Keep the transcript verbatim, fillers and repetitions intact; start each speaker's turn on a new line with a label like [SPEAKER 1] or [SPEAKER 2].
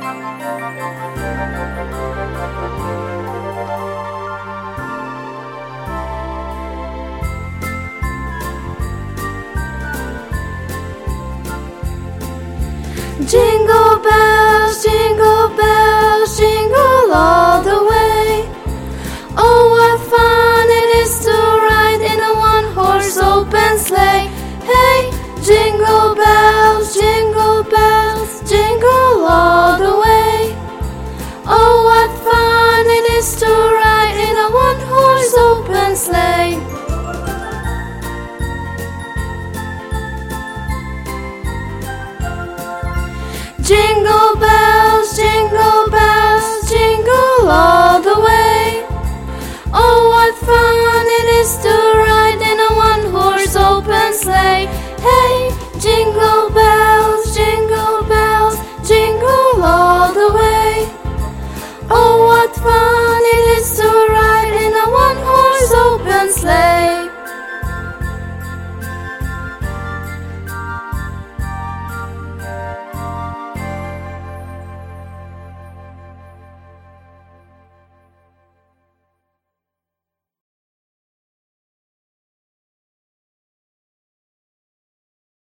[SPEAKER 1] Jingle bells, jingle bells, jingle all the way. Oh, what fun it is to ride in a one-horse open sleigh. Hey, jingle bells, jingle bells, jingle all the way. Oh, what fun it is to ride in a one-horse open sleigh. Jingle bells, jingle bells, jingle all the way. Oh, what fun it is to ride in a one-horse open sleigh. Hey,